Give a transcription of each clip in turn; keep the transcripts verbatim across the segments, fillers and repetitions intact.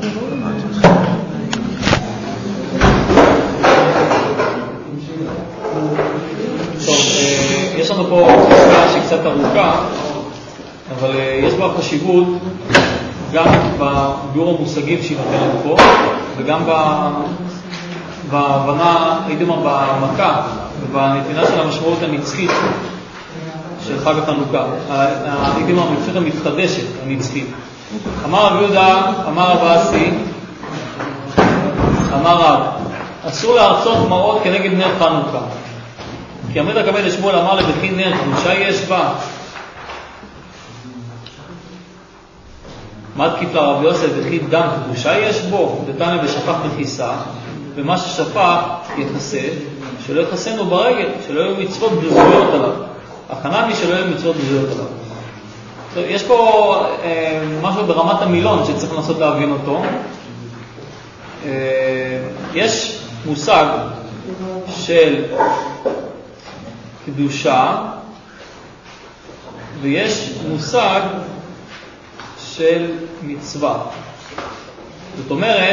טוב, יש לנו פה תפיסה שהיא קצת ארוכה, אבל יש בה חשיבות גם בביאור המושגים שהיא נותנת לנו פה, וגם בהבנה, הייתי אומר, במכה, ובנתינה של המשמעות הנצחית של חג החנוכה. הייתי אומר, המציאות המתחדשת, הנצחית. אמר רב יהודה, אמר רב אסי, אמר רב, אסור להרצות מעות כנגד נר חנוכה. כי עמד הכבד לשמואל אמר לבכי נר, קדושה יש בה. מה תקיף לרב יוסף, בכי דם, קדושה יש בו? דתניא ושפך בכיסה, ומה ששפך יחסה, שלא יחסנו ברגל, שלא יהיו מצוות בזויות עליו. הכנן היא שלא יהיו מצוות בזויות עליו. יש פה אה, משהו ברמת המילון שצריך לנסות להבין אותו. אה, יש מושג של קדושה ויש מושג של מצווה. זאת אומרת,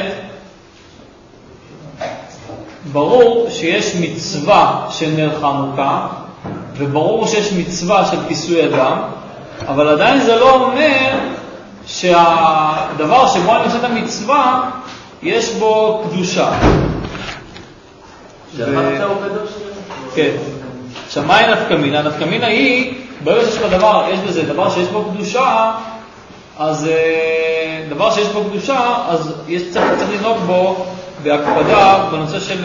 ברור שיש מצווה של נר חנוכה וברור שיש מצווה של כיסוי אדם, אבל עדיין זה לא אומר שהדבר שבו אני עושה את המצווה יש בו קדושה. שהחנוכה הוא קדוש? כן. שמאי נפקמינה, נפקמינה היא, ברגע שיש בדבר, יש בזה דבר שיש בו קדושה, אז דבר שיש בו קדושה, אז יש צריך, צריך לנהוג בו בהקפדה בנושא של,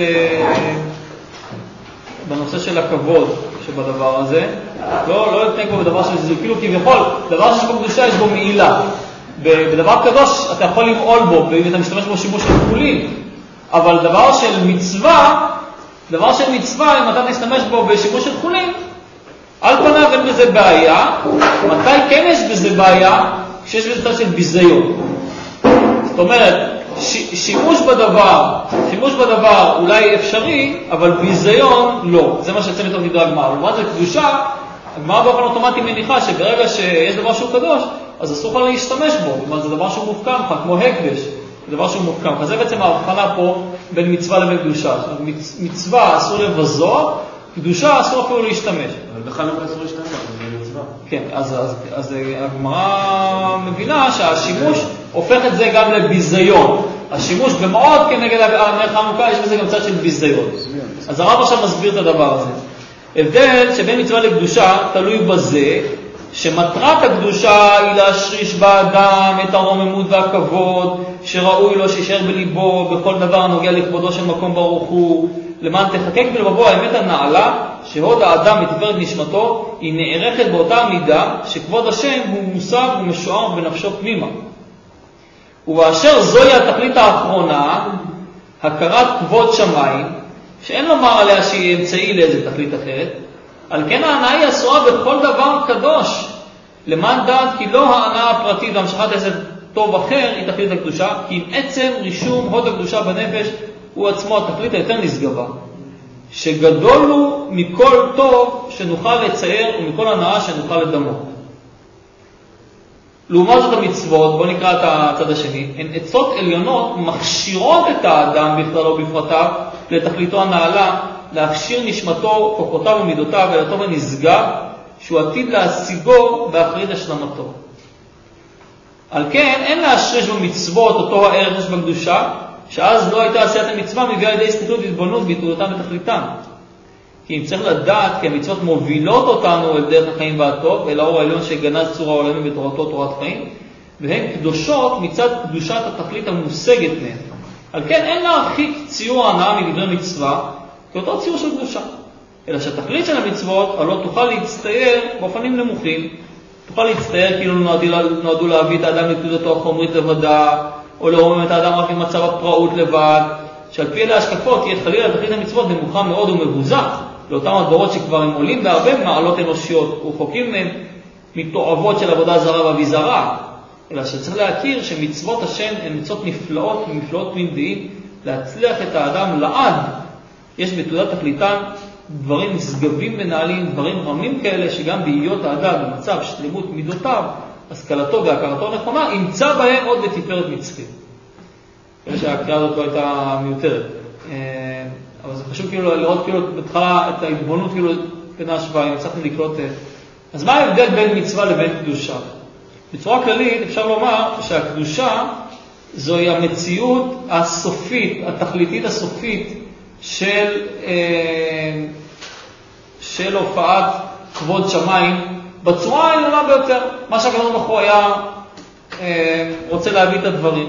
בנושא של הכבוד שבדבר הזה. לא, לא לתנהג בו בדבר שזה, כאילו כביכול, דבר שיש בו קדושה יש בו מעילה. בדבר קדוש אתה יכול למעול בו, ואם אתה משתמש בו שימוש של חולין, אבל דבר של מצווה, דבר של מצווה, אם אתה תשתמש בו בשימוש של חולין, על פניו אין בזה בעיה. מתי כן יש בזה בעיה? כשיש בזה צד של ביזיון. זאת אומרת, ש- שימוש בדבר, שימוש בדבר אולי אפשרי, אבל ביזיון לא. זה מה שיוצא מתוך דברי הגמרא. לעומת זה קדושה, הגמרא באופן אוטומטי מניחה שברגע שיש דבר שהוא קדוש, אז אסור לך להשתמש בו. זאת אומרת, זה דבר שהוא מופקם לך, כמו הקדש. זה דבר שהוא מופקם. אז זה בעצם ההבחנה פה בין מצווה לבין קדושה. זאת אומרת, מצווה אסור לבזות, קדושה אסור אפילו להשתמש. אבל בחנוכה אסור להשתמש, זה מצווה. כן, אז, אז, אז הגמרא מבינה שהשימוש הופך את זה גם לביזיון. השימוש במעות כנגד נר חנוכה יש בזה גם צד של ביזיון. אז הרב עכשיו מסביר את הדבר הזה. הבדל שבין מצווה לקדושה תלוי בזה שמטרת הקדושה היא להשריש באדם את הרוממות והכבוד שראוי לו שישאר בליבו בכל דבר הנוגע לכבודו של מקום ברוך הוא, למען תחקק בלבבו האמת הנעלה שהוד האדם בתפארת נשמתו היא נערכת באותה מידה שכבוד השם הוא מושג ומשוער בנפשו פנימה. ובאשר זוהי התכלית האחרונה, הכרת כבוד שמיים, שאין לומר עליה שהיא אמצעי לאיזה תכלית אחרת, על כן ההנאה היא אסורה בכל דבר קדוש, למען דעת כי לא ההנאה הפרטית והמשכת איזה טוב אחר היא תכלית הקדושה, כי עם עצם רישום הוד הקדושה בנפש הוא עצמו התכלית היותר נשגבה, שגדול הוא מכל טוב שנוכל לצייר ומכל הנאה שנוכל לדמות. לעומת זאת המצוות, בוא נקרא את הצד השני, הן עצות עליונות מכשירות את האדם בכללו בפרטיו לתכליתו הנעלה, להכשיר נשמתו, כוחותיו ומידותיו ולטוב הנשגב שהוא עתיד להשיגו באחרית השלמתו. על כן אין להשריש במצוות אותו הערך יש בקדושה, שאז לא הייתה עשיית המצווה מביאה לידי הסתכלות והתבוננות בהתמודדותם ותכליתם. כי אם צריך לדעת כי המצוות מובילות אותנו אל דרך החיים והטוב, אל האור העליון שגנז צור העולמים בתורתו תורת חיים, והן קדושות מצד קדושת התכלית המושגת מהן. על כן אין להרחיק ציור ההנאה מדברי מצווה כאותו ציור של קדושה, אלא שהתכלית של המצוות הלא תוכל להצטייר באופנים נמוכים, תוכל להצטייר כאילו נועדו, נועדו להביא את האדם לקדושתו החומרית לבדה, או להורם את האדם רק במצב הפראות לבד, שעל פי אלה השקפות תהיה חלילה תכלית המצוות נמוכה מאוד ומבוזח לאותם הדברות שכבר הם עולים בהרבה מעלות אנושיות ורחוקים מהם מתועבות של עבודה זרה ואביזרה, אלא שצריך להכיר שמצוות השם הן מצוות נפלאות ונפלאות תמידיים להצליח את האדם לעד. יש בתעודת תכליתן דברים נשגבים ונעלים, דברים רמים כאלה שגם בהיות האדם במצב שלמות מידותיו, השכלתו והכרתו נכונה, ימצא בהם עוד לתפארת נצחית. כדי שהקריאה הזאת לא הייתה מיותרת. אבל זה חשוב כאילו לראות כאילו בתחילה את ההתבוננות כאילו בין ההשוואה, אם הצלחנו לקלוט. אז מה ההבדל בין מצווה לבין קדושה? בצורה כללית אפשר לומר שהקדושה זוהי המציאות הסופית, התכליתית הסופית של, של הופעת כבוד שמיים בצורה העליונה ביותר, מה שהקדוש ברוך הוא היה רוצה להביא את הדברים.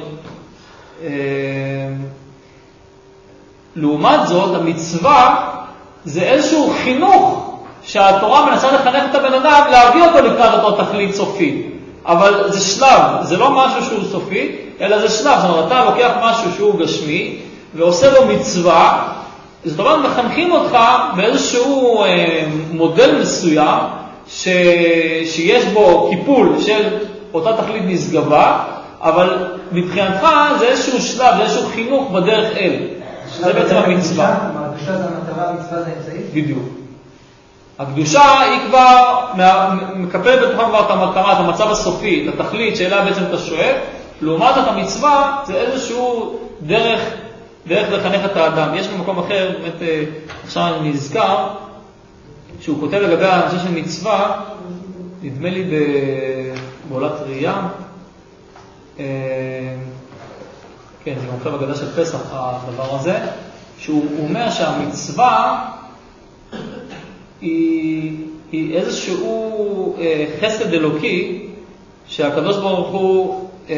לעומת זאת, המצווה זה איזשהו חינוך שהתורה מנסה לחנך את הבן אדם להביא אותו לקראת אותו תכלית סופי. אבל זה שלב, זה לא משהו שהוא סופי, אלא זה שלב. זאת אומרת, אתה לוקח משהו שהוא גשמי ועושה לו מצווה, זאת אומרת, מחנכים אותך באיזשהו אה, מודל מסוים ש... שיש בו קיפול של אותה תכלית נשגבה, אבל מבחינתך זה איזשהו שלב, זה איזשהו חינוך בדרך אל. זה בעצם המצווה. הקדושה זה המטרה, המצווה זה האמצעי? בדיוק. הקדושה היא כבר מקפלת בתוכה כבר את המטרה, את המצב הסופי, את התכלית שאליה בעצם אתה שואף. לעומת את המצווה זה איזשהו דרך, דרך לחנך את האדם. יש במקום אחר, באמת עכשיו אני נזכר, שהוא כותב לגבי הנושא של מצווה, נדמה לי בעולת ראייה, כן, זה מופיע בגדה של פסח, הדבר הזה, שהוא אומר שהמצווה היא, היא איזשהו אה, חסד אלוקי, שהקדוש ברוך הוא אה,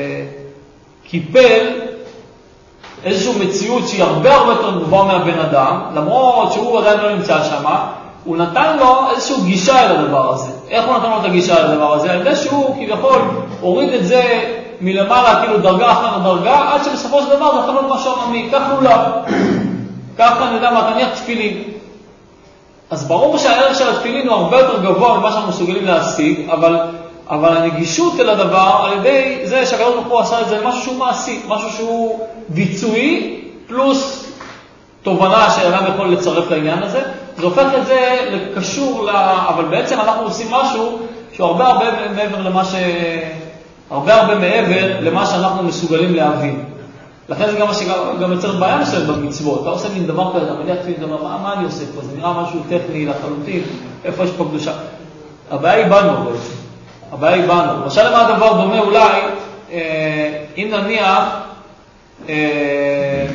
קיפל איזשהו מציאות שהיא הרבה הרבה יותר גבוהה מהבן אדם, למרות שהוא עדיין לא נמצא שם, הוא נתן לו איזשהו גישה אל הדבר הזה. איך הוא נתן לו את הגישה אל הדבר הזה? על ידי שהוא כביכול הוריד את זה מלמעלה, כאילו דרגה אחת לדרגה, עד שבסופו של דבר זה יכול להיות משהו עממי, כך לולב. ככה אני יודע מה, תניח תפילין. אז ברור שהערך של התפילין הוא הרבה יותר גבוה ממה שאנחנו מסוגלים להשיג, אבל, אבל הנגישות אל הדבר, על ידי זה שהקדוש ברוך הוא עשה את זה משהו שהוא מעשי, משהו שהוא ביצועי, פלוס תובנה שאדם יכול לצרף לעניין הזה, זה הופך את זה לקשור, לה, אבל בעצם אנחנו עושים משהו שהוא הרבה הרבה מעבר למה ש... הרבה הרבה מעבר למה שאנחנו מסוגלים להבין. לכן זה גם מה שגם יוצר בעיה מסוימת במצוות. אתה עושה מין דבר כזה, אתה מניח תפיל, אתה אומר, מה, מה אני עושה פה? זה נראה משהו טכני לחלוטין, איפה יש פה קדושה? הבעיה היא בנו בעצם. הבעיה היא בנו. למשל למה הדבר דומה אולי, אה, אם נניח, אה,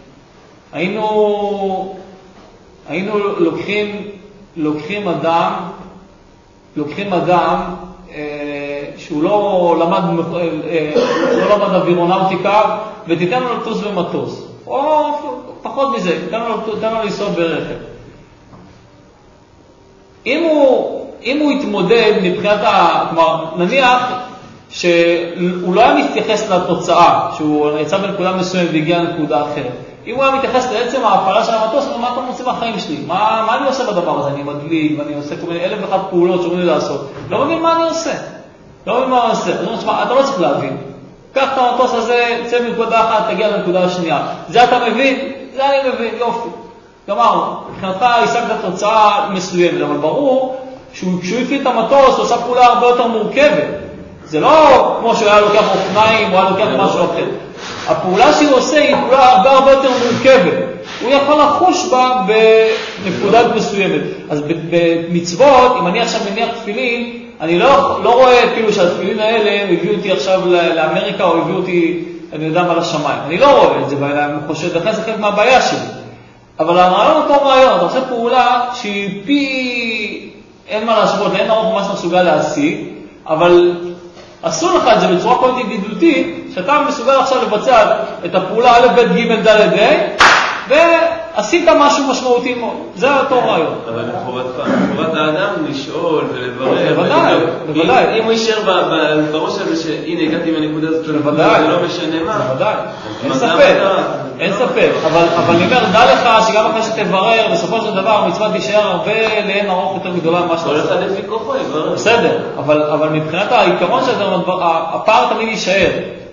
היינו, היינו לוקחים, לוקחים אדם, לוקחים אדם, שהוא לא למד, לא למד אווירונאוטיקה, ותיתן לו לטוס במטוס. או פחות מזה, תיתן לו לנסוע ברכב. אם הוא, אם הוא יתמודד מבחינת ה... כלומר, נניח שהוא לא היה מתייחס לתוצאה, שהוא יצא בנקודה מסוימת והגיע לנקודה אחרת. אם הוא היה מתייחס לעצם ההפעלה של המטוס, הוא אומר, מה אתה עושה בחיים שלי? מה, מה אני עושה בדבר הזה? אני מדליק, ואני עושה כל מיני אלף ואחת פעולות שאומרים לי לעשות. לא מבין מה אני עושה. לא מבין מה אני עושה. אז אני אומר, אתה לא צריך להבין. קח את המטוס הזה, צא מנקודה אחת, תגיע לנקודה השנייה. זה אתה מבין? זה אני מבין, יופי. כלומר, מבחינתך השגת תוצאה מסוימת, אבל ברור שהוא, כשהוא הפעיל את המטוס, הוא עושה פעולה הרבה יותר מורכבת. זה לא כמו שהוא היה לוקח אופניים, הוא היה לוקח משהו אחר. הפעולה שהוא עושה היא פעולה הרבה הרבה יותר מורכבת. הוא יכול לחוש בה בנקודה מסוימת. אז במצוות, אם אני עכשיו מניח תפילין, אני לא, לא רואה כאילו שהתפילין האלה הביאו אותי עכשיו לאמריקה או הביאו אותי, אני יודע מה, לשמיים. אני לא רואה את זה בעיניים, אני חושב, לכן זה חלק מהבעיה שלי. אבל הרעיון אותו רעיון, אתה עושה פעולה שהיא פי, אין מה להשוות, אין ארוך מה שמסוגל להשיג, אבל עשו לך את זה בצורה כל ידידותית, שאתה מסוגל עכשיו לבצע את הפעולה א' ב' ג' ד' ה' ועשית משהו משמעותי מאוד. זה אותו רעיון. אבל חובתך, חובת האדם לשאול ולברר. בוודאי, בוודאי. אם הוא יישאר בראש הזה שהנה הגעתי מהנקודה הזאת, זה לא משנה מה. בוודאי, אין ספק, אין ספק. אבל אני אומר, דע לך שגם אחרי שתברר, בסופו של דבר המצווה תישאר הרבה לאין ארוך יותר גדולה ממה שאתה עושה. כל אחד לפי כוחו יברר. בסדר, אבל מבחינת העיקרון של הפער תמיד יישאר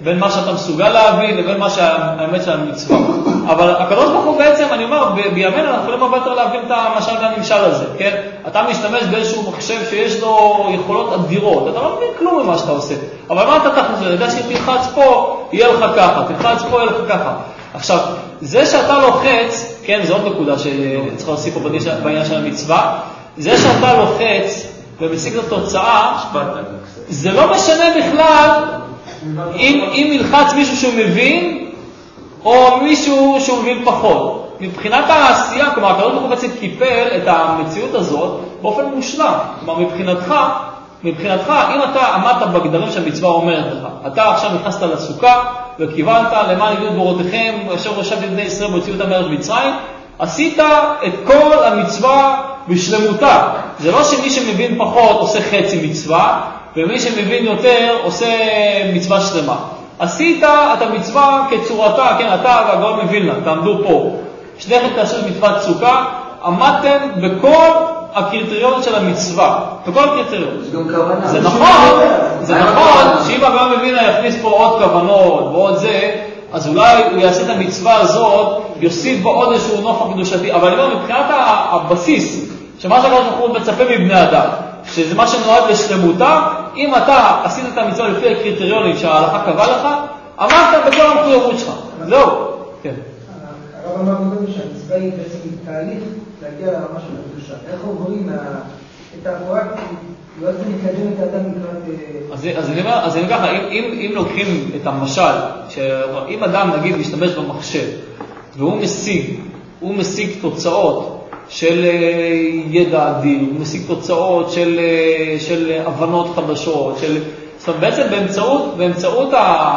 בין מה שאתה מסוגל להבין לבין מה שהאמת של המצווה. אבל הקדוש ברוך הוא בעצם, אני אומר, בימינו אנחנו יכולים הרבה יותר להבין את המשל והנמשל הזה, כן? אתה משתמש באיזשהו מחשב שיש לו יכולות אדירות, אתה לא מבין כלום ממה שאתה עושה. אבל מה אתה תחת זה? אתה יודע שאם תלחץ פה, יהיה לך ככה, תלחץ פה, יהיה לך ככה. עכשיו, זה שאתה לוחץ, כן, זו עוד נקודה שצריך להוסיף פה בעניין של המצווה, זה שאתה לוחץ ומשיג את התוצאה, זה לא משנה בכלל אם, אם ילחץ מישהו שהוא מבין, או מישהו שהוא מבין פחות. מבחינת העשייה, כלומר, הקדוש ברוך הוא בעצם קיפל את המציאות הזאת באופן מושלם. כלומר, מבחינתך, מבחינתך, אם אתה עמדת בגדרים שהמצווה אומרת לך, אתה עכשיו נכנסת לסוכה וכיוונת למען יגידו דורותיכם, אשר רשבתם בני ישראל והוציאו אותם מארץ מצרים, עשית את כל המצווה בשלמותה. זה לא שמי שמבין פחות עושה חצי מצווה, ומי שמבין יותר עושה מצווה שלמה. עשית את המצווה כצורתה, כן, אתה והגאון מווילנה, תעמדו פה. שניכם תעשו את מצוות סוכה, עמדתם בכל הקריטריון של המצווה, בכל הקריטריון. זה נכון, זה נכון, שאם הגאון מווילנה יכניס פה עוד כוונות ועוד זה, אז אולי הוא יעשה את המצווה הזאת, יוסיף בו עוד איזשהו נופח קדושתי, אבל אני אומר, מבחינת הבסיס, שמה שהקדוש ברוך הוא מצפה מבני אדם, שזה מה שנועד לשלמותה, אם אתה עשית את המצווה לפי הקריטריונים שההלכה קבעה לך, עמדת בכל המחויבות שלך. זהו. כן. הרב אמר קודם שהמצווה היא בעצם תהליך להגיע לרמה של הקדושה. איך עוברים את הפרקט, לא זה מקדם את האדם לקראת... אז אני אומר, אז אני ככה, אם לוקחים את המשל, שאם אדם נגיד משתמש במחשב, והוא משיג, הוא משיג תוצאות, של ידע אדיר, הוא משיג תוצאות של, של הבנות חדשות, של, זאת אומרת, בעצם באמצעות, באמצעות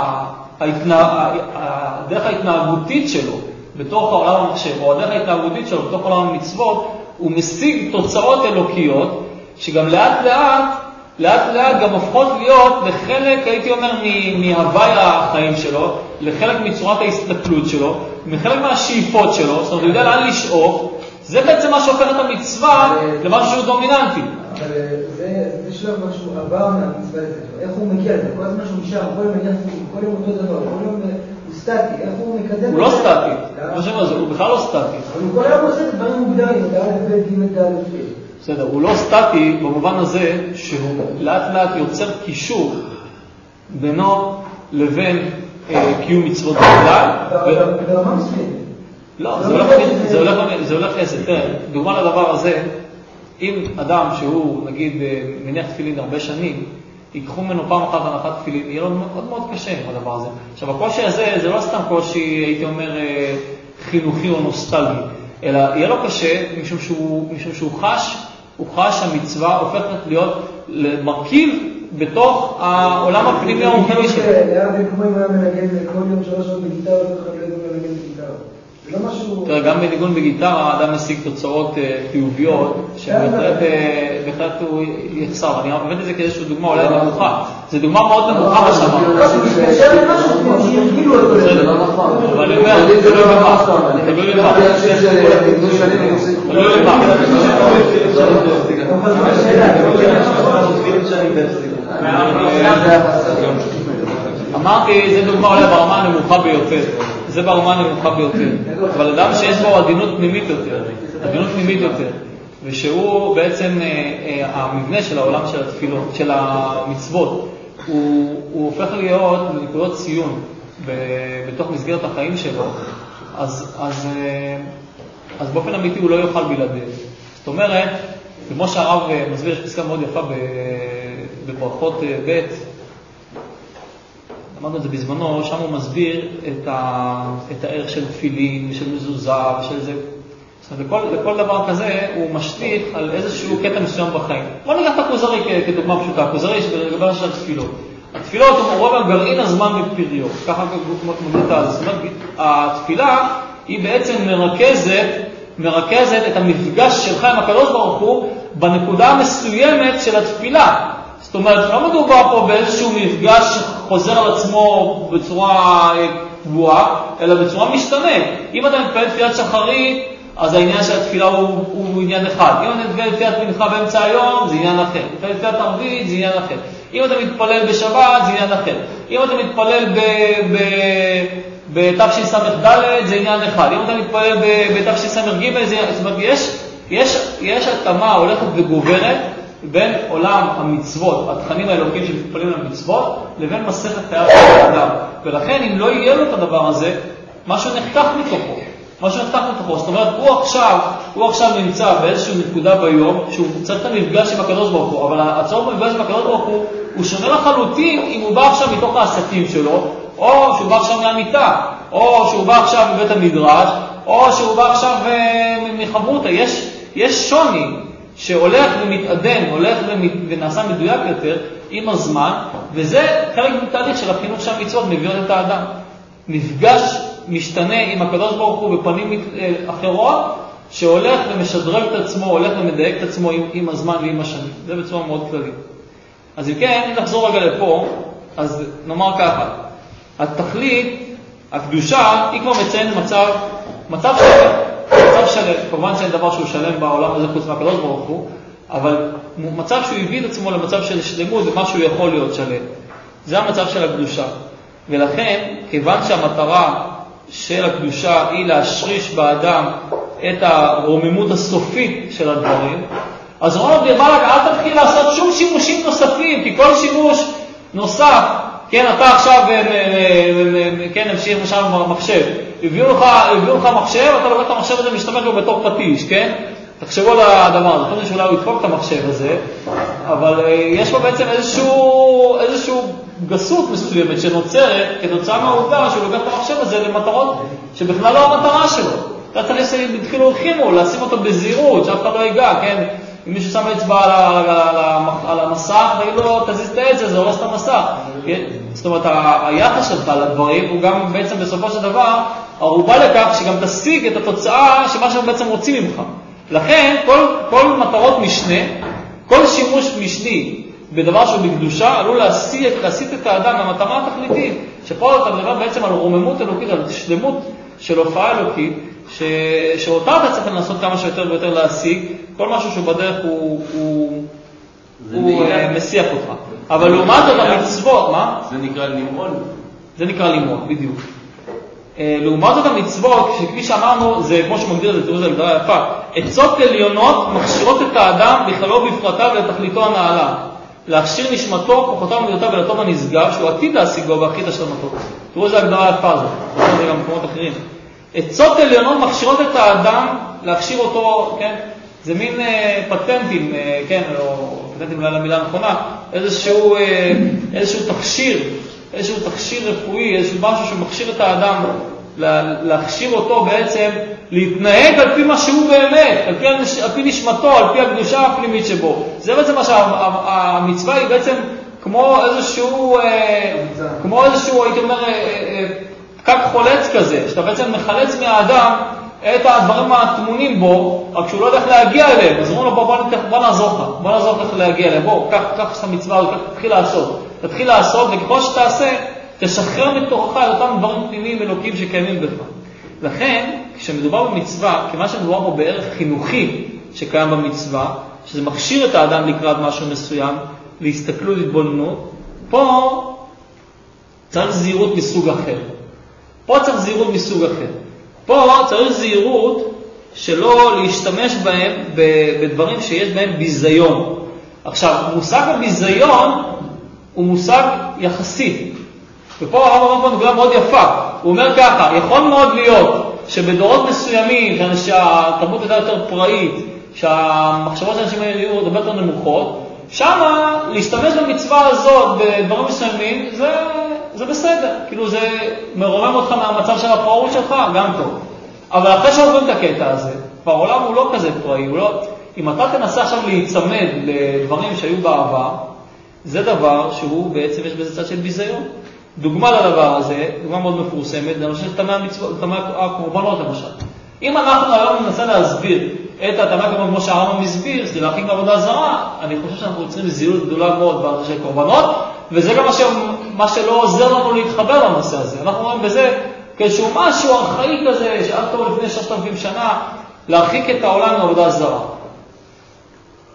ההתנה, הדרך ההתנהגותית שלו בתוך העולם המחשב, או הדרך ההתנהגותית שלו בתוך עולם המצוות, הוא משיג תוצאות אלוקיות, שגם לאט לאט, לאט לאט גם הופכות להיות לחלק, הייתי אומר, מהווי החיים שלו, לחלק מצורת ההסתכלות שלו, מחלק מהשאיפות שלו, זאת אומרת, הוא יודע לאן לשאוף, זה בעצם מה שהופך את המצווה למשהו שהוא דומיננטי. אבל זה שלב משהו עבר מהמצווה לזה. איך הוא מגיע לזה? כל הזמן שהוא נשאר, כל יום אותו דבר, כל יום הוא סטטי. איך הוא מקדם? הוא לא סטטי. מה שאומר זה, הוא בכלל לא סטטי. אבל הוא כל היום עושה דברים מוגדרים, ד' ב' ג' ד' ב'. בסדר, הוא לא סטטי במובן הזה שהוא לאט לאט יוצר קישור בינו לבין קיום מצוות בכלל. ברמה מסוימת. לא, זה הולך לעשר. תראה, דוגמה לדבר הזה, אם אדם שהוא, נגיד, מניח תפילין הרבה שנים, ייקחו ממנו פעם אחת הנחת תפילין, יהיה לו מאוד מאוד קשה עם הדבר הזה. עכשיו, הקושי הזה, זה לא סתם קושי, הייתי אומר, חינוכי או נוסטלגי, אלא יהיה לו קשה משום שהוא, משום שהוא חש, הוא חש שהמצווה הופכת להיות למרכיב בתוך העולם הפנימי הרוחני שלו. היה כמו אם היה מנגן כל יום שלוש שעות בגיטרה, לא תוכל להיות מנגן בגיטרה. תראה, גם בניגון בגיטרה האדם משיג תוצאות חיוביות שבהחלט הוא יחסר. אני הבאתי את זה כאיזושהי דוגמה אולי נמוכה. זו דוגמה מאוד נמוכה מה שאמרת. אבל אני אומר, זה לא יבמה. תלוי לבמה. תלוי לבמה. אמרתי, זו דוגמה אולי ברמה הנמוכה ביותר. זה ברמה הנמוכה ביותר. אבל אדם שיש בו עדינות פנימית יותר, עדינות פנימית יותר, ושהוא בעצם המבנה של העולם של התפילות, של המצוות, הוא, הוא הופך להיות לנקודות ציון בתוך מסגרת החיים שלו, אז, אז, אז באופן אמיתי הוא לא יוכל בלעדיו. זאת אומרת, כמו שהרב מסביר, יש פסקה מאוד יפה בברכות ב', אמרנו את זה בזמנו, שם הוא מסביר את, ה, את הערך של תפילין, של מזוזה ושל זה. זאת אומרת, לכל, לכל דבר כזה הוא משליך על איזשהו קטע מסוים בחיים. בוא ניקח את הכוזרי כדוגמה פשוטה, הכוזרי שבגלל של התפילות. התפילות הוא רוב הגרעין הזמן בפריו, ככה מוגדת על זה. זאת אומרת, התפילה היא בעצם מרכזת, מרכזת את המפגש שלך עם הקדוש ברוך הוא בנקודה המסוימת של התפילה. זאת אומרת, לא מדובר פה באיזשהו מפגש שחוזר על עצמו בצורה קבועה, אלא בצורה משתנה. אם אתה מתפלל תפילת שחרית, אז העניין של התפילה הוא, הוא עניין אחד. אם אתה מתפלל תפילת מנחה באמצע היום, זה עניין אחר. מתפלל תפילת ערבית, זה עניין אחר. אם אתה מתפלל בשבת, זה עניין אחר. אם אתה מתפלל בתשס"ד, זה עניין אחד. אם אתה מתפלל בתשס"ג, זה עניין... זאת אומרת, יש, יש, יש התאמה הולכת וגוברת בין עולם המצוות, התכנים האלוקיים שמתפלים למצוות, לבין מסכת חיי האדם. ולכן, אם לא יהיה לו את הדבר הזה, משהו נחתך מתוכו. משהו נחתך מתוכו. זאת אומרת, הוא עכשיו, הוא עכשיו נמצא באיזושהי נקודה ביום, שהוא צריך את המפגש עם הקדוש ברוך הוא, אבל הצורך במפגש עם הקדוש ברוך הוא, הוא שונה לחלוטין אם הוא בא עכשיו מתוך העסקים שלו, או שהוא בא עכשיו מהמיטה, או שהוא בא עכשיו מבית המדרש, או שהוא בא עכשיו מחברותה. יש, יש שוני שהולך ומתעדן, הולך ונעשה מדויק יותר עם הזמן, וזה חלק מתהליך של החינוך שהמצוות מביאות את האדם. מפגש משתנה עם הקדוש ברוך הוא בפנים אחרות, שהולך ומשדרג את עצמו, הולך ומדייק את עצמו עם, עם הזמן ועם השנים. זה בצורה מאוד כללית. אז אם כן, אם נחזור רגע לפה, אז נאמר ככה, התכלית, הקדושה, היא כבר מציין מצב, מצב שלם, מצב שלם, כמובן שאין דבר שהוא שלם בעולם הזה חוץ מהקדוש ברוך הוא, אבל מצב שהוא הביא את עצמו למצב של שלמות, ומה שהוא יכול להיות שלם. זה המצב של הקדושה. ולכן, כיוון שהמטרה של הקדושה היא להשריש באדם את הרוממות הסופית של הדברים, אז רונו בירבלק, אל תתחיל לעשות שום שימושים נוספים, כי כל שימוש נוסף, כן, אתה עכשיו, כן, המשיך משם במחשב, הביאו לך, הביאו לך מחשב, אתה לוקח את המחשב הזה ומשתמש בו בתור פטיש, כן? תחשבו על הדבר הזה, חושב שאולי הוא ידפוק את המחשב הזה, אבל יש פה בעצם איזשהו, איזשהו גסות מסוימת שנוצרת כתוצאה מהעובדה שהוא לוקח את המחשב הזה למטרות שבכלל לא המטרה שלו. אתה צריך להתחילו לחימו, לשים אותו בזהירות, שאף אחד לא ייגע, כן? אם מישהו שם אצבע על, על, על, על המסך, תגיד לו, תזיז את העץ, זה הורס את המסך. זאת אומרת, היחס שלך לדברים הוא גם בעצם בסופו של דבר ערובה לכך שגם תשיג את התוצאה שמה שהם בעצם רוצים ממך. לכן, כל, כל מטרות משנה, כל שימוש משני בדבר שהוא בקדושה, עלול להסיט, להסיט את האדם למטרה התכליתית, שפה אתה מדבר בעצם על רוממות אלוקית, על שלמות של הופעה אלוקית, ש... שאותה אתה צריך לנסות כמה שיותר ויותר להשיג, כל משהו שהוא בדרך הוא, הוא, הוא מסיח אותך. אבל לעומת זאת המצוות, מה? זה נקרא לימון. זה נקרא לימון, בדיוק. לעומת זאת המצוות, שכפי שאמרנו, זה כמו שמגדיר את זה, תראו זה הגדרה יפה, עצות עליונות מכשירות את האדם בכללו בפרטיו לתכליתו הנעלה. להכשיר נשמתו, כוחותיו ומידותיו ולטוב הנשגב, שהוא עתיד להשיג בו והכי השלמתו. תראו איזה הגדרה יפה הזאת, זה גם במקומות אחרים. עצות עליונות מכשירות את האדם להכשיר אותו, כן? זה מין אה, פטנטים, אה, כן, או פטנטים אולי למילה נכונה, איזשהו, אה, איזשהו תכשיר, איזשהו תכשיר רפואי, איזשהו משהו שמכשיר את האדם, לה, להכשיר אותו בעצם, להתנהג על פי מה שהוא באמת, על פי, על פי נשמתו, על פי הקדושה הפנימית שבו. זה בעצם מה שהמצווה היא בעצם כמו איזשהו, אה, כמו איזשהו, הייתי אומר, אה, אה, פקק חולץ כזה, שאתה בעצם מחלץ מהאדם את הדברים הטמונים בו, רק שהוא לא יודע איך להגיע אליהם. אז אומרים לו, בוא, בוא, בוא נעזור לך, בוא נעזור לך איך להגיע אליהם, בוא, קח, קח את המצווה, תתחיל לעשות. תתחיל לעשות, וככל שתעשה, תשחרר מתוכך את אותם דברים פנימיים אלוקים שקיימים בך. לכן, כשמדובר במצווה, כמה שמדובר בו בערך חינוכי שקיים במצווה, שזה מכשיר את האדם לקראת משהו מסוים, להסתכלות, להתבוננות, פה צריך זהירות מסוג אחר. פה צריך זהירות מסוג אחר. פה צריך זהירות שלא להשתמש בהם בדברים שיש בהם ביזיון. עכשיו, מושג הביזיון הוא מושג יחסי. ופה הרב אומר פה נקודה מאוד יפה. הוא אומר ככה, יכול מאוד להיות שבדורות מסוימים, שהתרבות הייתה יותר פראית, שהמחשבות של אנשים האלה יהיו הרבה יותר נמוכות, שמה להשתמש במצווה הזאת בדברים מסוימים, זה, זה בסדר. כאילו זה מרומם אותך מהמצב של הפראות שלך, גם טוב. אבל אחרי שעוברים את הקטע הזה, כבר העולם הוא לא כזה פראי, הוא לא... אם אתה תנסה עכשיו להיצמד לדברים שהיו בעבר, זה דבר שהוא בעצם יש בזה צד של ביזיון. דוגמה לדבר הזה, דוגמה מאוד מפורסמת, זה נושא תמי המצוות, תמי הקורבנות למשל. אם אנחנו היום ננסה להסביר את התמי הקורבנות כמו שהרמב"ם מסביר, זה להכין עבודה זרה, אני חושב שאנחנו צריכים זהירות גדולה מאוד בנושא של קורבנות, וזה גם מה, ש... מה שלא עוזר לנו להתחבר לנושא הזה. אנחנו רואים בזה כשהוא משהו ארכאי כזה, שעד טוב לפני שלושת אלפים שנה, להרחיק את העולם מעבודה זרה. עכשיו, אם אנחנו היום ננסה להסביר את התמי הקורבנות כמו שהרמב"ם מסביר, זה להכין עבודה זרה, אני חושב שאנחנו צריכים זהירות גדולה מאוד בנושא של קורבנות, וזה גם מה, ש... מה שלא עוזר לנו להתחבר לנושא הזה. אנחנו רואים בזה כשהוא משהו ארכאי כזה, שעד טוב לפני שלושת אלפים שנה, להרחיק את העולם מעבודה זרה.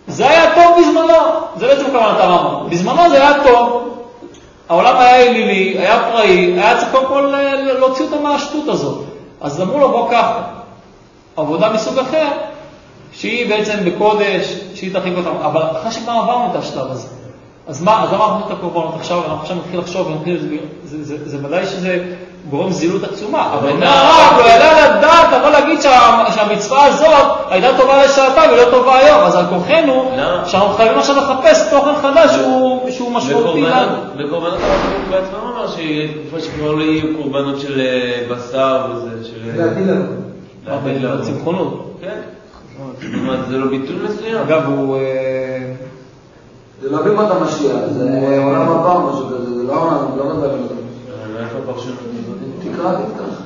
זה היה טוב בזמנו, זה בעצם כוונת הרמב"ם. בזמנו זה היה טוב, העולם היה אלילי, היה פראי, היה צריך קודם כל להוציא אותם מהשטות הזאת. אז אמרו לו בוא ככה, עבודה מסוג אחר, שהיא בעצם בקודש, שהיא תרחיק אותם, אבל אחרי שכבר עברנו את השלב הזה. אז מה, אז למה אנחנו את הקורבנות עכשיו, אנחנו עכשיו מתחיל לחשוב, זה, זה, זה ודאי שזה גורם זילות עצומה, אבל מהרב לא יעלה לדעת, אבל להגיד שה, שהמצווה הזאת הייתה טובה לשעתה ולא טובה היום, אז על כוחנו, שאנחנו חייבים עכשיו לחפש תוכן חדש שהוא, שהוא משמעותי לנו. בקורבנות אנחנו בעצמם אמר שיהיה תקופה שכבר לא יהיו קורבנות של בשר וזה, של... להטיל לנו. להטיל לנו. צמחונות. כן. זה לא ביטול מסוים? אגב, הוא... זה לא בימות המשיח, זה עולם הבא או משהו כזה, זה לא עולם, לא מדבר על זה. איפה הפרשנות? תקרא, תקרא.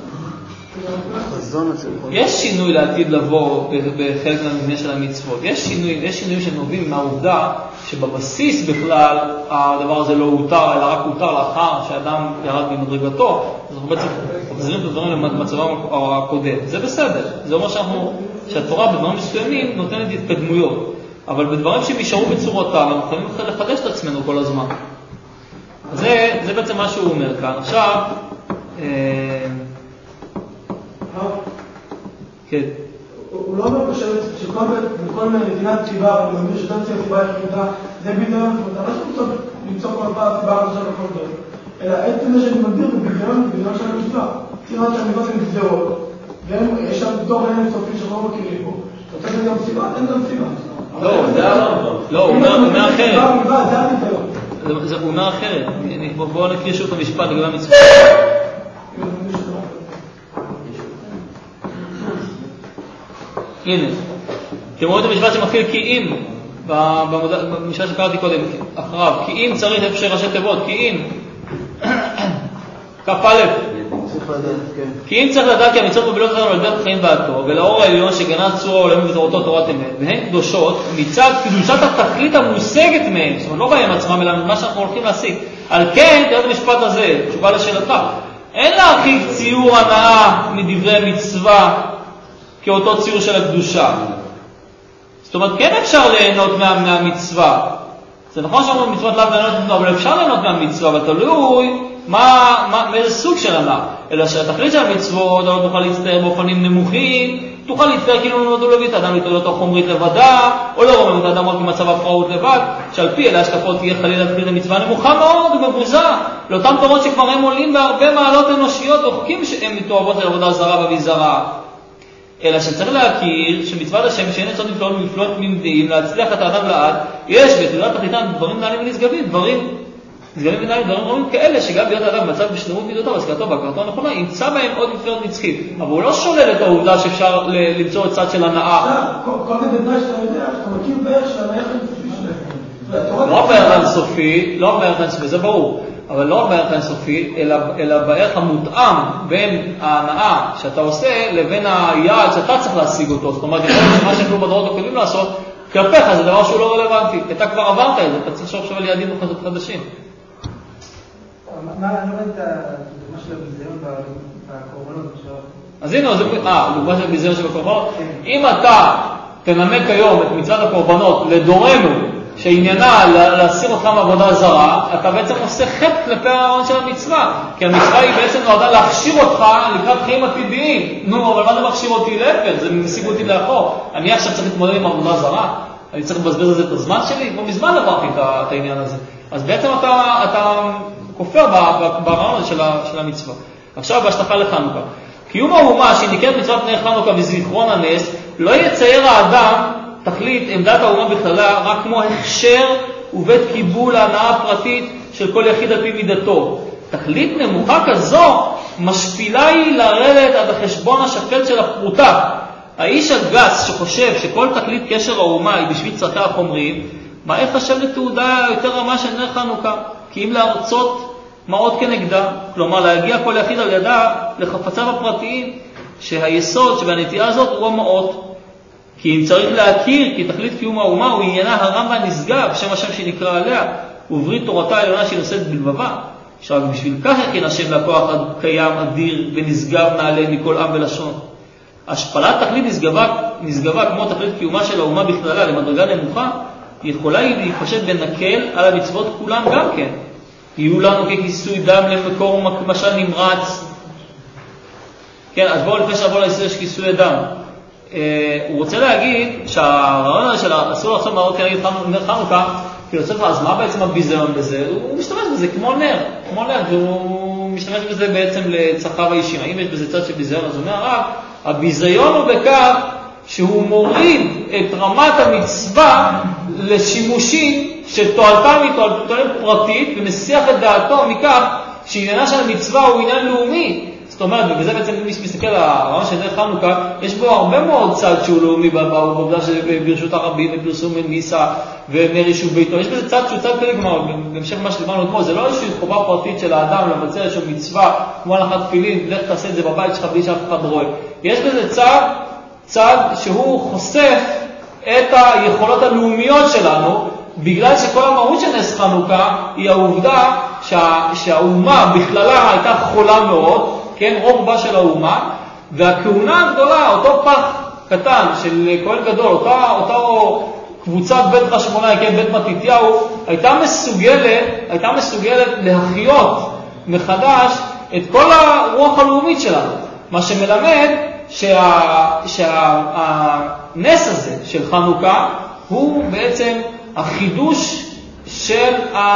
יש שינוי לעתיד לבוא בחלק מהמבנה של המצוות. יש שינויים, יש שינויים שנובעים מהעובדה שבבסיס בכלל הדבר הזה לא הותר, אלא רק הותר לאחר שאדם ירד במדרגתו. אז אנחנו בעצם מחזירים את הדברים למצבם הקודם. זה בסדר. זה אומר שאנחנו, שהתורה בדברים מסוימים נותנת התקדמויות. אבל בדברים שהם יישארו בצורתם, אנחנו יכולים לחדש את עצמנו כל הזמן. זה, זה בעצם מה שהוא אומר כאן. עכשיו, אה... כן. הוא לא אומר פשוט שכל מדינת סיבה, הוא אומר שדם סיבה היחידה, זה בידיון, ואתה לא שרוצה למצוא כל פעם סיבה על זה לכל דבר. אלא עצם זה שאני מגדיר בבידיון, בבידיון של המצווה. סיבה שאני לא זה מסדרות, ויש שם בתור אין סופי שלא מכירים בו. אתה רוצה גם סיבה? אין גם סיבה. לא, זה הרמב"ם. לא, הוא אומר אחרת. זה הבידיון. הוא אומר אחרת. בואו נקריא שוב את המשפט לגבי המצווה. הנה, אתם רואים את המשפט שמתחיל כי אם, במשפט שקראתי קודם, אחריו, כי אם צריך איפה שראשי תיבות, כי אם, כ"א, כי אם צריך לדעת כי המצוות מובילות אותנו על דרך חיים בעתו, ולאור העליון שגנז צורה עולמים ותורתו תורת אמת, והן קדושות מצד קדושת התכלית המושגת מהם, זאת אומרת לא בהם עצמם, אלא מה שאנחנו הולכים להשיג. על כן, תראה את המשפט הזה, תשובה לשאלתך, אין להרחיק ציור הנאה מדברי מצווה, כאותו ציור של הקדושה. זאת אומרת, כן אפשר ליהנות מה, מהמצווה. זה נכון שאנחנו מצוות לאו ליהנות ממנו, אבל אפשר ליהנות מהמצווה, אבל תלוי מה, מה, מאיזה סוג של הנאה. אלא שהתכלית של המצוות, לא תוכל להצטער באופנים נמוכים, תוכל להצטער כאילו נולדו לבית, האדם להתעוד אותו חומרית לבדה, או לא רומם את האדם רק במצב הפרעות לבד, שעל פי אלה השקפות תהיה חלילה תכלית המצווה נמוכה מאוד ומבוזה, לאותם תורות שכבר הם עולים בהרבה מעלות אנושיות, וחוקים שהם מתואבות על עבודה זרה ובזרה. אלא שצריך להכיר שמצוות השם שאין עצות נפלאות ומפלאות ממדיים להצליח את האדם לעד, יש בתחילת תכליתן דברים נעלים ונשגבים, דברים נשגבים ונעלים, דברים רואים כאלה שגם להיות האדם במצב בשלמות מידותיו, השכלתו והכרתו הנכונה, ימצא בהם עוד נפלאות נצחית. אבל הוא לא שולל את העובדה שאפשר למצוא את צד של הנאה. כל זה בתנאי שאתה יודע, שאתה מכיר בערך של הנאה אינסופי שלהם. לא בערך אינסופי, לא בערך אינסופי, זה ברור. אבל לא בערך אינסופי, אלא, אלא בערך המותאם בין ההנאה שאתה עושה לבין היעד שאתה צריך להשיג אותו. זאת אומרת, יכול להיות שמה שהם לא בדורות הקודמים לעשות, כלפיך זה דבר שהוא לא רלוונטי. אתה כבר עברת את זה, אתה צריך לחשוב על יעדים חדשים. מה, אני לא רואה את הדוגמה של הביזיון בקורבנות עכשיו? אז הנה, אה, דוגמה של הביזיון שבקורבנות. אם אתה תנמק היום את מצוות הקורבנות לדורנו, שעניינה להסיר אותך מעבודה זרה, אתה בעצם עושה חטא כלפי ההון של המצווה, כי המצווה היא בעצם נועדה להכשיר אותך לקראת חיים עתידיים. נו, אבל מה זה מכשיר אותי? להפך, זה משיג אותי לאחור. אני עכשיו צריך להתמודד עם עבודה זרה, אני צריך לבזבז על זה את הזמן שלי, כמו מזמן עברתי את העניין הזה. אז בעצם אתה, אתה כופר ברעיון של, של המצווה. עכשיו בהשלכה לחנוכה. קיום האומה שנקראת מצוות נר חנוכה וזיכרון הנס, לא יצייר האדם תכלית עמדת האומה בכללה רק כמו הכשר ובית קיבול ההנאה הפרטית של כל יחיד על פי מידתו. תכלית נמוכה כזו משפילה היא לרדת עד החשבון השפל של הפרוטה. האיש הגס שחושב שכל תכלית קשר האומה היא בשביל צרכיה החומריים, מה יחשב לתעודה יותר רמה של נר חנוכה? כי אם לארצות מה עוד כנגדה, כלומר להגיע כל יחיד על ידה לחפציו הפרטיים, שהיסוד שבנטייה הזאת הוא המעות. כי אם צריך להכיר כי תכלית קיום האומה הוא עניינה הרם והנשגב, שם השם שנקרא עליה, וברית תורתה העליונה שהיא נושאת בלבבה. שרק בשביל כך יכין השם לכוח קיים אדיר ונשגב נעלה מכל עם ולשון. השפלת תכלית נשגבה, נשגבה כמו תכלית קיומה של האומה בכללה למדרגה נמוכה, היא יכולה להתפשט בנקל על המצוות כולם גם כן. יהיו לנו ככיסוי דם למקור משל נמרץ. כן, אז בואו לפני שעבור להיסוי יש כיסוי הדם. הוא רוצה להגיד שהרעיון הזה של אסור לחשוב נרות כנגד נר חנוכה, כאילו צריך, אז מה בעצם הביזיון בזה? הוא משתמש בזה כמו נר, כמו נר, והוא משתמש בזה בעצם לצרכיו האישיים. האם יש בזה צד של ביזיון? אז אומר הרב, הביזיון הוא בכך שהוא מוריד את רמת המצווה לשימושים שתועלתם היא תועלת פרטית, ומסיח את דעתו מכך שעניינה של המצווה הוא עניין לאומי. זאת אומרת, ובזה בעצם מי שמסתכל על הרעיון של נר חנוכה, יש בו הרבה מאוד צד שהוא לאומי, בעובדה שברשות הרבים ופרסום מיסה ונר יישוב ביתו. יש בזה צד שהוא צד כלי גמר, בהמשך מה שדיברנו אתמול, זה לא איזושהי חובה פרטית של האדם לבצע איזושהי מצווה, כמו הנחת תפילין, לך תעשה את זה בבית שלך בלי שאף אחד רואה. יש בזה צד, צד שהוא חושף את היכולות הלאומיות שלנו, בגלל שכל המהות של נס חנוכה היא העובדה שה, שהאומה בכללה הייתה חולה מאוד, כן, רוב בה של האומה, והכהונה הגדולה, אותו פח קטן של כהן גדול, אותה, אותה קבוצת בית חשמונאי, כן, בית מתתיהו, הייתה מסוגלת, הייתה מסוגלת להחיות מחדש את כל הרוח הלאומית שלנו, מה שמלמד שהנס שה, הזה של חנוכה הוא בעצם החידוש של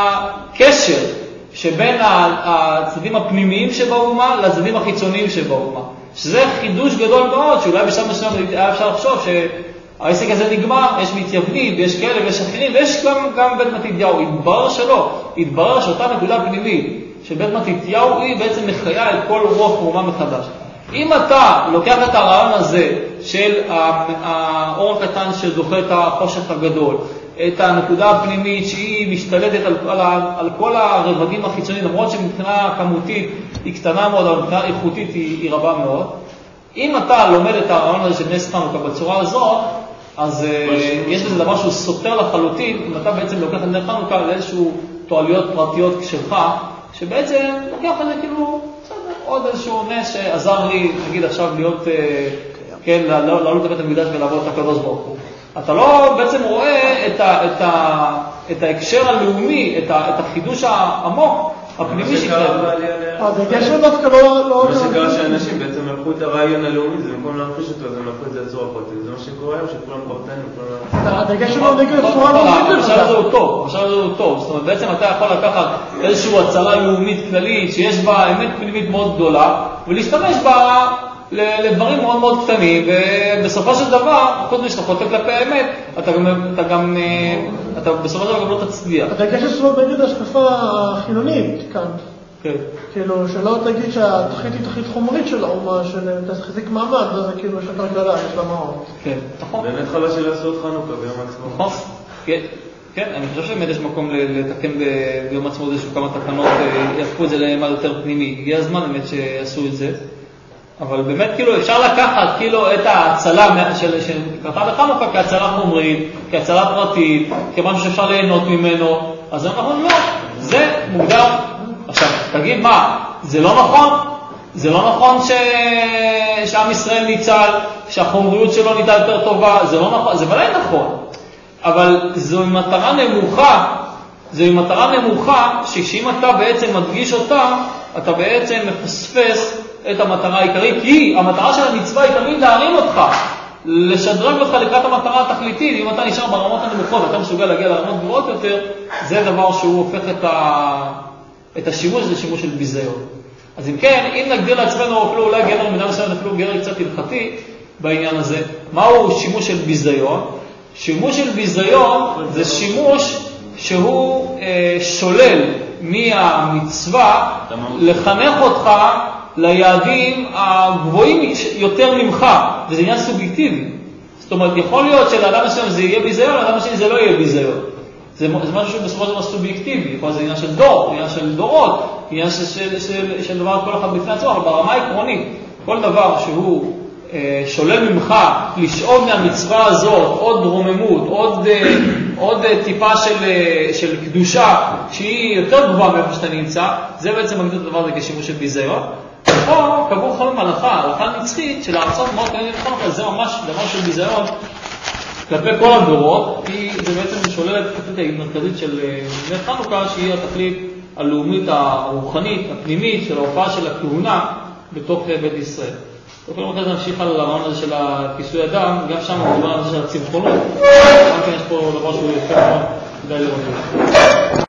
הקשר שבין הצדדים הפנימיים שבאומה לצדדים החיצוניים שבאומה. שזה חידוש גדול מאוד, שאולי בשלב מסוים היה אפשר לחשוב שהעסק הזה נגמר, יש מתייוונים, ויש כאלה ויש אחרים, ויש גם, גם בית מתתיהו. התברר שלא, התברר שאותה נקודה פנימית של בית מתתיהו היא בעצם מחיה את כל רוח האומה מחדש. אם אתה לוקח את הרעיון הזה של האור הקטן שזוכה את החושך הגדול, את הנקודה הפנימית שהיא משתלטת על, על, על כל הרבדים החיצוניים, למרות שמבחינה כמותית היא קטנה מאוד, אבל מבחינה איכותית היא, היא רבה מאוד. אם אתה לומד את הרעיון הזה של נס חנוכה בצורה הזאת, אז יש בזה דבר שהוא סותר לחלוטין, אם אתה בעצם לוקח את נס חנוכה לאיזשהו תועליות פרטיות שלך, שבעצם לוקח את זה כאילו עוד איזשהו נס שעזר לי, נגיד עכשיו להיות, כן, לעלות לבית המקדש ולעבוד את הקדוש ברוך הוא. אתה לא בעצם רואה את, ה, את, ה, את ההקשר הלאומי, את, ה, את החידוש העמוק, הפנימי שקרה. הדגש הוא דווקא לא... מה שקרה שאנשים בעצם לקחו את הרעיון הלאומי, זה במקום להמחיש אותו, אז הם לקחו את זה לצורה פרטית. זה מה שקורה היום, שכולם פרטנים. הדגש הוא לא נגד צורה לא נגד. עכשיו זה הוא טוב, עכשיו זה הוא טוב. זאת אומרת, בעצם אתה יכול לקחת איזושהי הצלה לאומית כללית, שיש בה אמת פנימית מאוד גדולה, ולהשתמש בה לדברים מאוד מאוד קטנים, ובסופו של דבר, חוץ משאתה חוטא כלפי האמת, אתה גם, אתה גם, אתה בסופו של דבר גם לא תצליח. הדגש הוא לא נגד השקפה החילונית כאן. כן. כאילו, שלא תגיד שהתכלית היא תכלית חומרית של האומה, שתחזיק מעמד, וזה כאילו יש יותר גדולה, יש לה מהות. כן, נכון. באמת חלה של לעשות חנוכה ביום עצמו. נכון, כן. כן, אני חושב שבאמת יש מקום לתקן ביום עצמו איזשהו כמה תקנות, יהפכו את זה למעלה יותר פנימי. הגיע הזמן באמת שיעשו את זה. אבל באמת כאילו אפשר לקחת כאילו את ההצלה שקרתה בחנוכה כהצלה חומרית, כהצלה פרטית, כמשהו שאפשר ליהנות ממנו. אז אנחנו לא, זה מוגדר. עכשיו, תגיד מה, זה לא נכון? זה לא נכון ש... שעם ישראל ניצל, שהחומריות שלו נהייתה יותר טובה, זה לא נכון, זה ודאי נכון. אבל זו מטרה נמוכה, זו מטרה נמוכה שכשאם אתה בעצם מדגיש אותה, אתה בעצם מפספס את המטרה העיקרית, כי המטרה של המצווה היא תמיד להרים אותך, לשדרג אותך לקראת המטרה התכליתית. אם אתה נשאר ברמות הנמוכות, אתה מסוגל להגיע לרמות גבוהות יותר, זה דבר שהוא הופך את, ה... את השימוש, זה שימוש של ביזיון. אז אם כן, אם נגדיר לעצמנו אפילו אולי גדר מידה מסוימת, אפילו גדר קצת הלכתי בעניין הזה, מהו שימוש של ביזיון? שימוש של ביזיון זה שימוש שהוא אה, שולל מהמצווה לחנך אותך ליעדים הגבוהים יותר ממך, וזה עניין סובייקטיבי. זאת אומרת, יכול להיות שלאדם מסוים זה יהיה ביזיון, לאדם מסוים זה לא יהיה ביזיון. זה, זה משהו שהוא בסופו של דבר סובייקטיבי, יכול להיות זה עניין של דור, עניין של דורות, עניין של, של, של, של דבר כל אחד בפני עצמו, אבל ברמה העקרונית, כל דבר שהוא אה, שולל ממך לשאוב מהמצווה הזאת עוד רוממות, עוד, אה, עוד אה, טיפה של, אה, של קדושה שהיא יותר גבוהה מאיפה שאתה נמצא, זה בעצם מגדיר את הדבר הזה כשימוש של ביזיון. פה קבעו חכמים הלכה, הלכה נצחית של הארצות מאוד כנגד חנוכה, זה ממש דבר של ביזיון כלפי כל הדורות, כי זה בעצם שולל את התכלית המרכזית של נר חנוכה, שהיא התכלית הלאומית הרוחנית, הפנימית, של ההופעה של הכהונה בתוך בית ישראל. וכולם אחרי זה נמשיך על הרעיון הזה של כיסוי אדם, גם שם הוא מדבר על זה של הצמחונות, גם כן יש פה דבר שהוא יפה מאוד, כדאי לראות את זה.